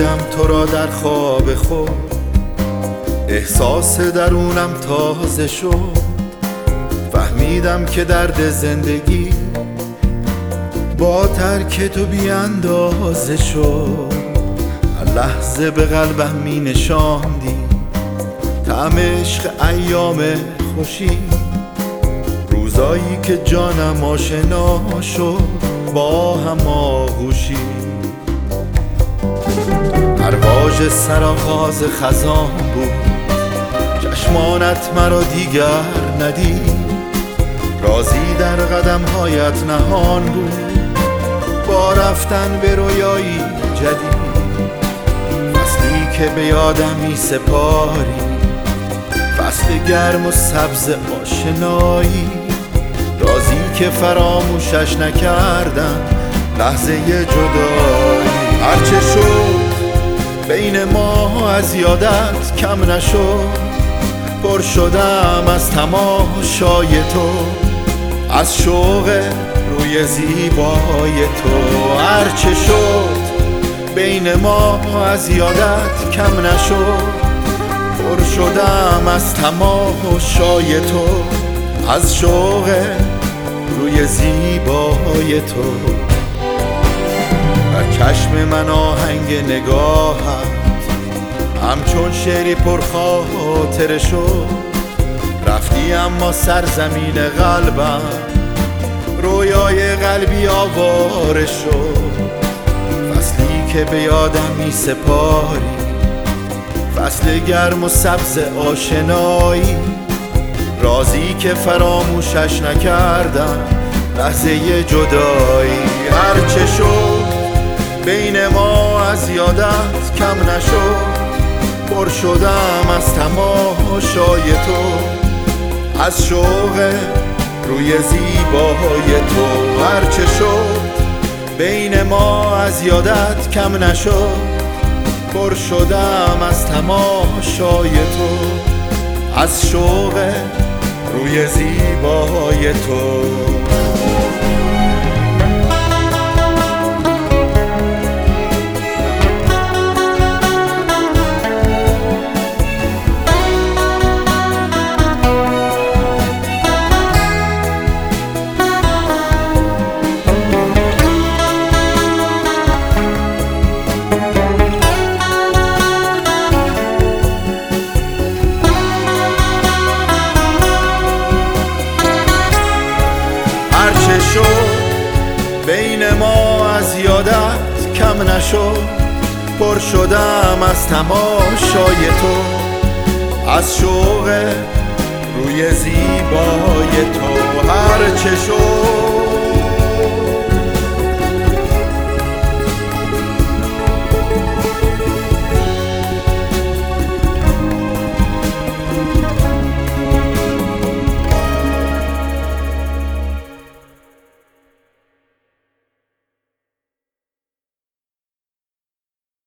دیدم تو را در خواب خود، احساس درونم تازه شد. فهمیدم که درد زندگی با ترک تو بی اندازه شد. هر لحظه به قلبم می نشاندی طعم عشق ایام خوشی، روزایی که جانم آشنا شد با هماغوشی. پرواز سرآغاز خزان بود، چشمانت مرا دیگر ندید. رازی در قدمهایت نهان بود، با رفتن به رویایی جدید. فصلی که به یادم می سپاری، فصل گرم و سبز آشنایی. رازی که فراموشش نکردم لحظه جدایی. هرچه شد بین ما از یادت کم نشد، پر شدم از تماشای تو، از شوق روی زیبای تو. هرچه شد بین ما از یادت کم نشد، پر شدم از تماشای تو، از شوق روی زیبای تو. در چشم من آهنگ نگاهت همچون شعری پر خاطره شد. رفتی اما سرزمین قلبم رویای قلبی آواره شد. فصلی که به یادم می سپاری، فصل گرم و سبز آشنایی. رازی که فراموشش نکردم لحظه جدایی. هرچه شد بین ما از یادت کم نشد، پر شدم از تماشای تو، از شوق روی زیبای تو. هرچه شد بین ما از یادت کم نشد، پر شدم از تماشای تو، از شوق روی زیبای تو. بین ما از یادت کم نشد، پر شدم از تماشای تو، از شوق روی زیبای تو. هرچه شد